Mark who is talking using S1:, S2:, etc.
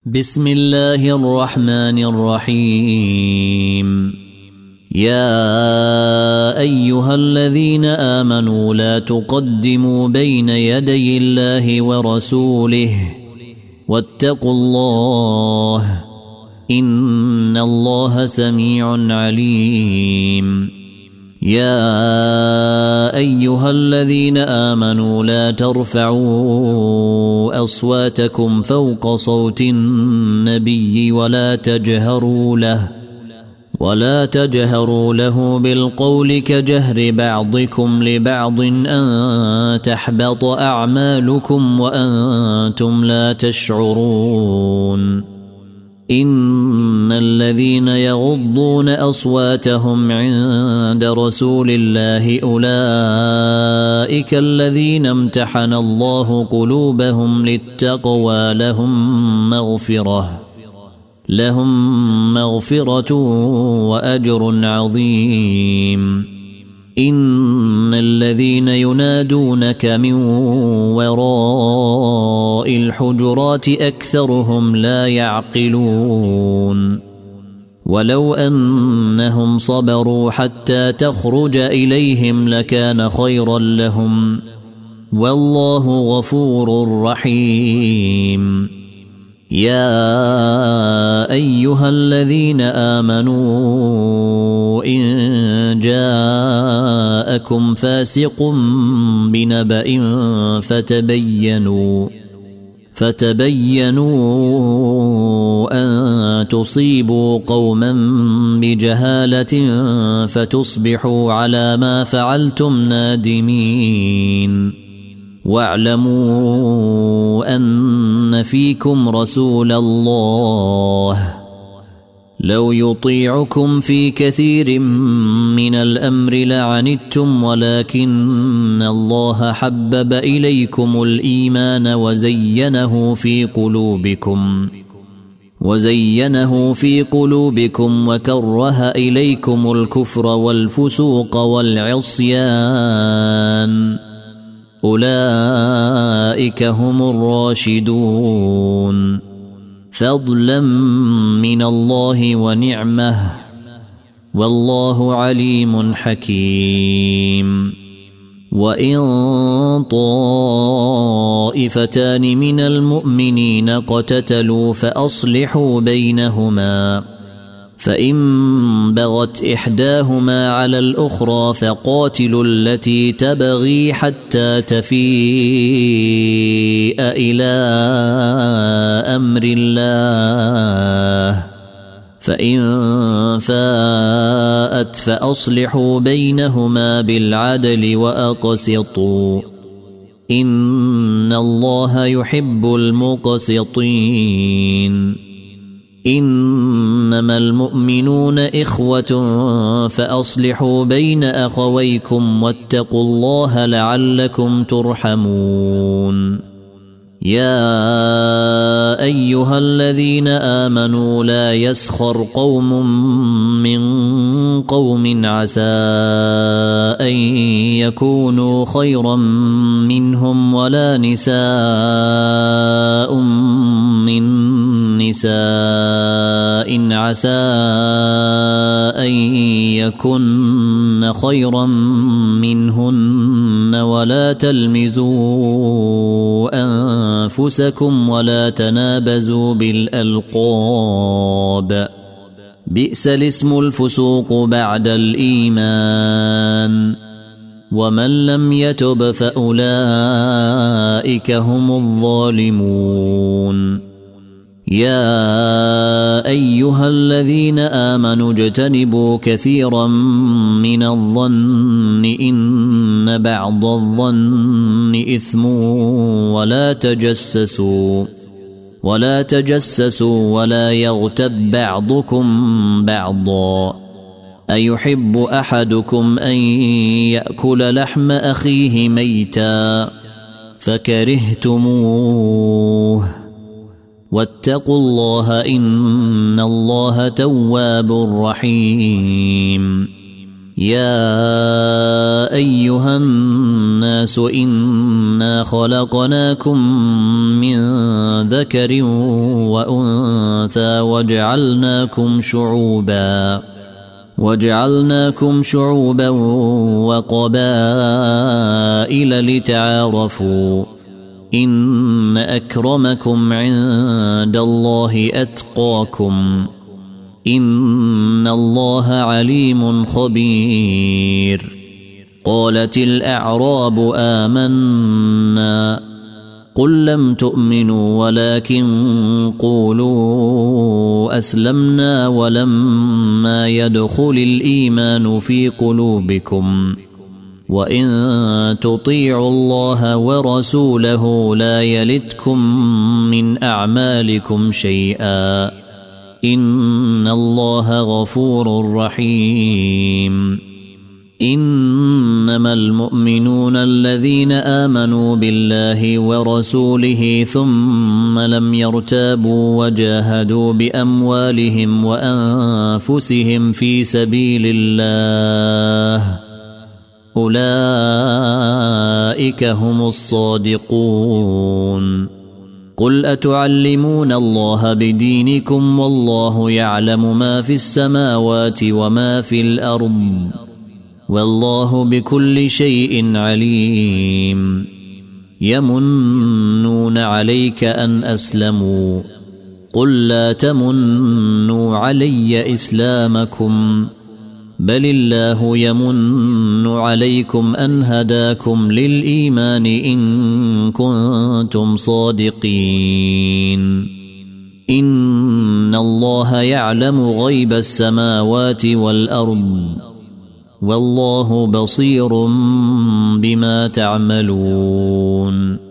S1: بسم الله الرحمن الرحيم. يا أيها الذين آمنوا لا تقدموا بين يدي الله ورسوله واتقوا الله إن الله سميع عليم. يا أيها الذين آمنوا لا ترفعوا أصواتكم فوق صوت النبي ولا تجهروا له بالقول كجهر بعضكم لبعض أن تحبط أعمالكم وأنتم لا تشعرون. إن الذين يغضون أصواتهم عند رسول الله أولئك الذين امتحن الله قلوبهم للتقوى لهم مغفرة وأجر عظيم. إن الذين ينادونك من وراء الحجرات أكثرهم لا يعقلون. ولو أنهم صبروا حتى تخرج إليهم لكان خيرا لهم والله غفور رحيم. يا أيها الذين آمنوا إن جاءكم فاسق بنبأ فتبينوا أن تصيبوا قوما بجهالة فتصبحوا على ما فعلتم نادمين. واعلموا أن فيكم رسول الله لو يطيعكم في كثير من الأمر لعنتم ولكن الله حبب إليكم الإيمان وزينه في قلوبكم وكره إليكم الكفر والفسوق والعصيان أولئك هم الراشدون فضلا من الله ونعمه والله عليم حكيم. وإن طائفتان من المؤمنين اقتتلوا فأصلحوا بينهما فإن بغت إحداهما على الأخرى فقاتلوا التي تبغي حتى تفيء إلى أمر الله فإن فاءت فأصلحوا بينهما بالعدل وأقسطوا إن الله يحب المقسطين. إنما المؤمنون إخوة فأصلحوا بين أخويكم واتقوا الله لعلكم ترحمون. يا أيها الذين آمنوا لا يسخر قوم من قوم عسى أن يكونوا خيرا منهم ولا نساء من نساء عسى أن يكن خيرا منهن ولا تلمزوا أنفسكم ولا تنابزوا بالألقاب بئس الاسم الفسوق بعد الإيمان ومن لم يتب فأولئك هم الظالمون. يا أيها الذين آمنوا اجتنبوا كثيرا من الظن إن بعض الظن إثم ولا تجسسوا ولا يغتب بعضكم بعضا أيحب أحدكم أن يأكل لحم أخيه ميتا فكرهتموه واتقوا الله إن الله تواب رحيم. يا أيها الناس إنا خلقناكم من ذكر وأنثى وجعلناكم شعوبا وقبائل لتعارفوا إن أكرمكم عند الله أتقاكم إن الله عليم خبير. قالت الأعراب آمنا قل لم تؤمنوا ولكن قولوا أسلمنا ولما يدخل الإيمان في قلوبكم وإن تطيعوا الله ورسوله لا يلتكم من أعمالكم شيئا إن الله غفور رحيم. إنما المؤمنون الذين آمنوا بالله ورسوله ثم لم يرتابوا وجاهدوا بأموالهم وأنفسهم في سبيل الله أولئك هم الصادقون. قل أتعلمون الله بدينكم والله يعلم ما في السماوات وما في الأرض والله بكل شيء عليم. يمنون عليك أن أسلموا قل لا تمنوا علي إسلامكم بل الله يمن عليكم أن هداكم للإيمان إن كنتم صادقين. إن الله يعلم غيب السماوات والأرض والله بصير بما تعملون.